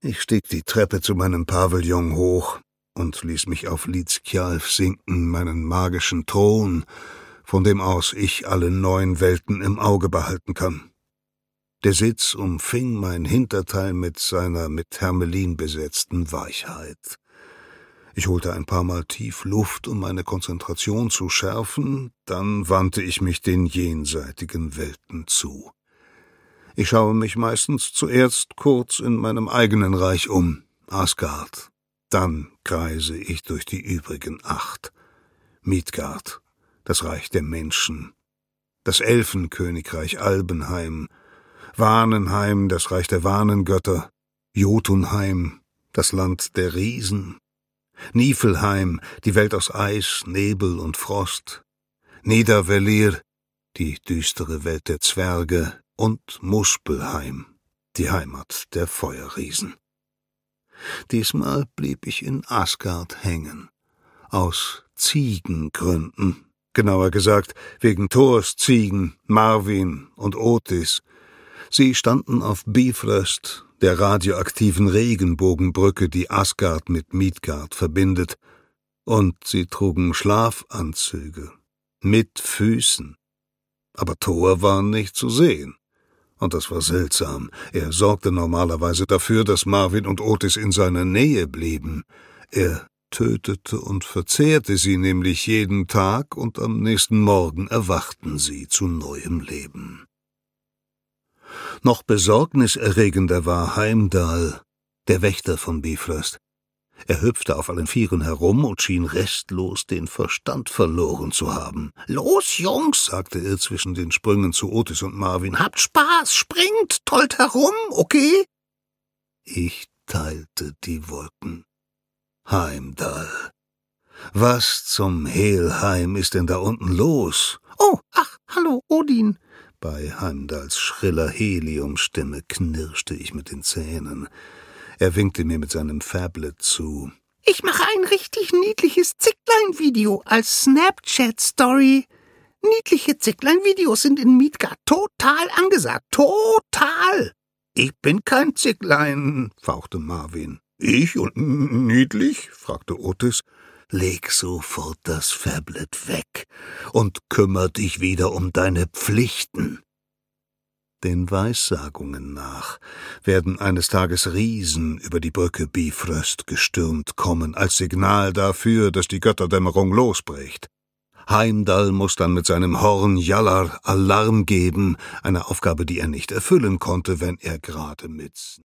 Ich stieg die Treppe zu meinem Pavillon hoch und ließ mich auf Lidzkjalf sinken, meinen magischen Thron, von dem aus ich alle 9 Welten im Auge behalten kann. Der Sitz umfing mein Hinterteil mit seiner mit Hermelin besetzten Weichheit. Ich holte ein paar Mal tief Luft, um meine Konzentration zu schärfen, dann wandte ich mich den jenseitigen Welten zu. Ich schaue mich meistens zuerst kurz in meinem eigenen Reich um, Asgard. Dann kreise ich durch die übrigen 8. Midgard, das Reich der Menschen, das Elfenkönigreich Albenheim, Vanenheim, das Reich der Vanengötter, Jotunheim, das Land der Riesen, Niflheim, die Welt aus Eis, Nebel und Frost, Nidavellir, die düstere Welt der Zwerge, und Muspelheim, die Heimat der Feuerriesen. Diesmal blieb ich in Asgard hängen, aus Ziegengründen, genauer gesagt wegen Thors Ziegen, Marvin und Otis. Sie standen auf Bifröst, der radioaktiven Regenbogenbrücke, die Asgard mit Midgard verbindet, und sie trugen Schlafanzüge, mit Füßen. Aber Thor war nicht zu sehen. Und das war seltsam. Er sorgte normalerweise dafür, dass Marvin und Otis in seiner Nähe blieben. Er tötete und verzehrte sie nämlich jeden Tag, und am nächsten Morgen erwachten sie zu neuem Leben. Noch besorgniserregender war Heimdall, der Wächter von Bifröst. Er hüpfte auf allen Vieren herum und schien restlos den Verstand verloren zu haben. »Los, Jungs«, sagte er zwischen den Sprüngen zu Otis und Marvin, »habt Spaß, springt, tollt herum, okay?« Ich teilte die Wolken. Heimdall. Was zum Helheim ist denn da unten los? »Oh, ach, hallo, Odin.« Bei Heimdalls schriller Heliumstimme knirschte ich mit den Zähnen. Er winkte mir mit seinem Phablet zu. »Ich mache ein richtig niedliches Zicklein-Video als Snapchat-Story. Niedliche Zicklein-Videos sind in Midgard total angesagt. Total!« »Ich bin kein Zicklein«, fauchte Marvin. »Ich und niedlich?«, fragte Otis. »Leg sofort das Phablet weg und kümmer dich wieder um deine Pflichten.« Den Weissagungen nach werden eines Tages Riesen über die Brücke Bifröst gestürmt kommen, als Signal dafür, dass die Götterdämmerung losbricht. Heimdall muss dann mit seinem Horn Jallar Alarm geben, eine Aufgabe, die er nicht erfüllen konnte, wenn er gerade mit